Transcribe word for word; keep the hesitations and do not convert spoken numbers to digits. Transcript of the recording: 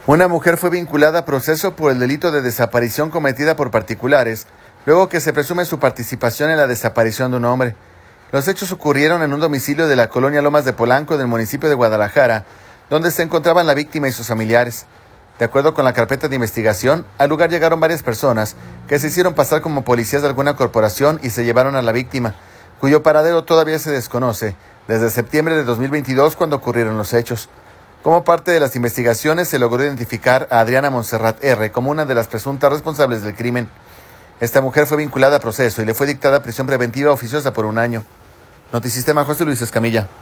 Una mujer fue vinculada a proceso por el delito de desaparición cometida por particulares, luego que se presume su participación en la desaparición de un hombre. Los hechos ocurrieron en un domicilio de la colonia Lomas de Polanco del municipio de Guadalajara, donde se encontraban la víctima y sus familiares. De acuerdo con la carpeta de investigación, al lugar llegaron varias personas que se hicieron pasar como policías de alguna corporación y se llevaron a la víctima, cuyo paradero todavía se desconoce, desde septiembre de dos mil veintidós, cuando ocurrieron los hechos. Como parte de las investigaciones, se logró identificar a Adriana Montserrat R. como una de las presuntas responsables del crimen. Esta mujer fue vinculada a proceso y le fue dictada prisión preventiva oficiosa por un año. Notisistema, José Luis Escamilla.